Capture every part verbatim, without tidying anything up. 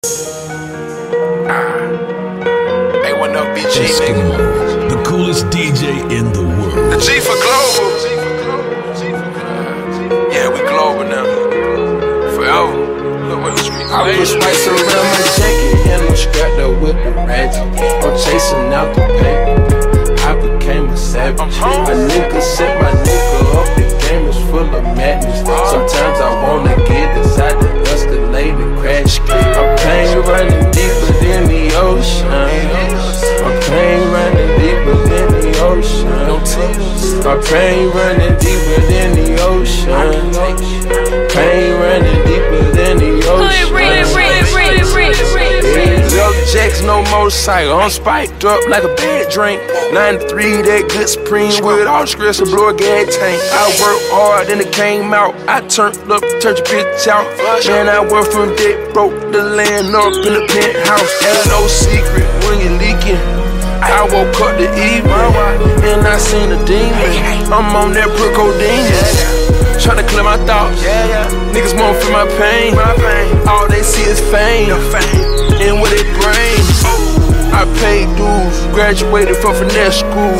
Hey, what up, B G, Eskimo, the coolest D J in the world. The G for global. Yeah, we global now. Forever. Look what the streets I put spice around my jacket and I'm strapped up with the ratchet. I'm chasing out the paper. I became a savage. A nigga set my nigga up. The game is full of madness. Sometimes I wanna get inside the escalate and crash. My pain running deeper than the ocean. My pain running deeper than the ocean. My pain running deeper than the ocean. Pain running deeper than the ocean. Lil Jacks, no motorcycle, I'm spiked up like a bad drink. ninety-three, that good Supreme with all the scripts and blow a gas tank. I worked hard, then it came out. I turned up, turned your bitch out. Man, I work from debt, broke the land up in the penthouse. Ain't no secret when you're leaking. I woke up the evening and I seen a demon. I'm on that brick codeine. Tryna clear my thoughts. Niggas won't feel my pain. All they see is fame and what it brings. I paid dues, graduated from finesse school.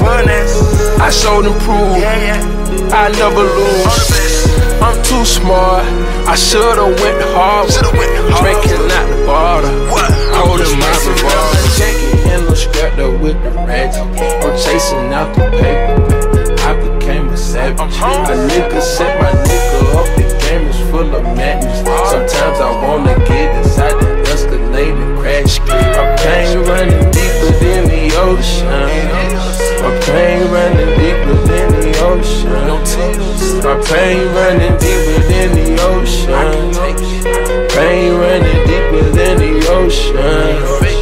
I showed and proved I never lose. I'm too smart, I should've went hard. Drinking out the bottle, holding my revolver. And I'm strapped up with the ratchet. I'm chasing out the paper. I became a savage. A nigga set my nigga up. The game is full of madness. Sometimes I wanna get inside the escalate and crash. My pain running deeper than the ocean. My pain running deeper than the ocean. My pain running deeper than the ocean. Pain running deeper than the ocean.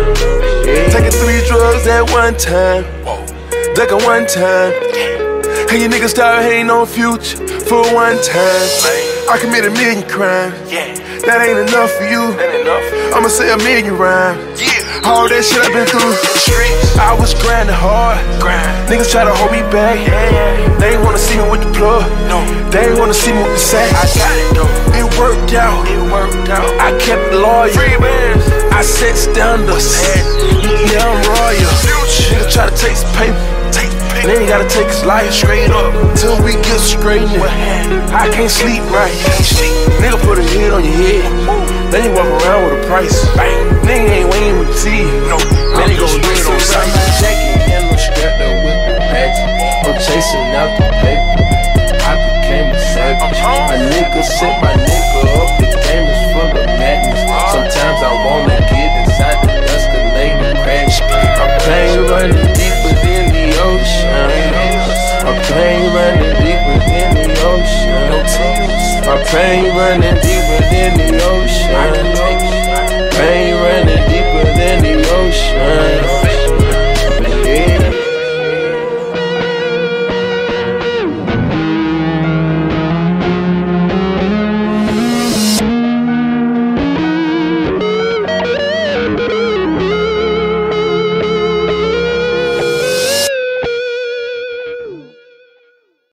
Taking three drugs at one time, ducking one time. And you niggas start hating on Future for one time. I commit a million crimes, that ain't enough for you. I'ma say a million rhymes. All that shit I've been through. I was grinding hard. Niggas try to hold me back. They ain't wanna see me with the plug. They ain't wanna see me with the sack. I got it though. It worked out. It worked out. I kept loyal. I set standards. Yeah, I'm royal. Nigga try to take some paper. Then you gotta take his life straight up till we get straight in. I can't sleep right. Nigga put a hit on your head. Then you walk around with a price. Nigga ain't waiting when you see it. Then he gon' do it on sight. And I'm strapped up with the ratchet. I'm chasing out the paper. I became a savage. A nigga set my nigga up. The game is full of madness. Sometimes I wanna get inside the escalate and crash. My pain running deeper than the ocean. My pain running deeper than the ocean. My pain running deeper.